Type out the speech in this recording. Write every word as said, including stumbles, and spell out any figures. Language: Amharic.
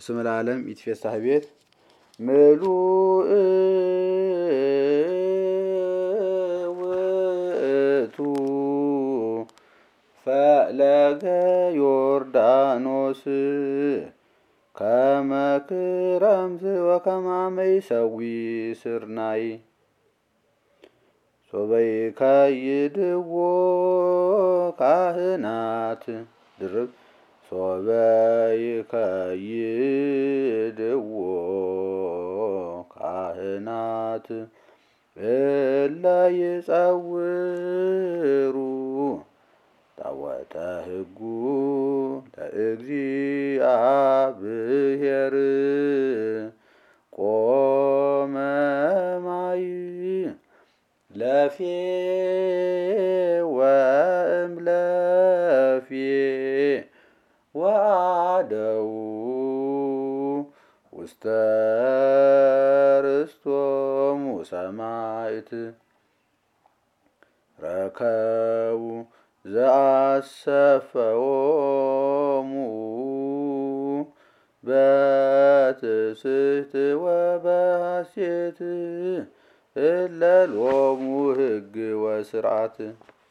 እስመ ለዓለም ይትፌሳህ ቤት ምሉእ ውእቱ ፈለገ ዮርዳኖስ ከመ ክረምት ወከመ ይሰዊ ስርናይ ሶበ ይከይድዎ ካህናት ድርብ ሶበ ይከይድዎ ካህናት እለ ይጸውሩ ታወተ ሕጉ ለእግዚአብሔር ቆመ ማይ ለፌ ወእምለፌ ወአደው ውስተ ርስቶሙ ሰማዕት ረከቡ ዘአሰፈዎሙ በትስብእት ወበሐሴት እለ ሎሙ ሕግ ወስርዓት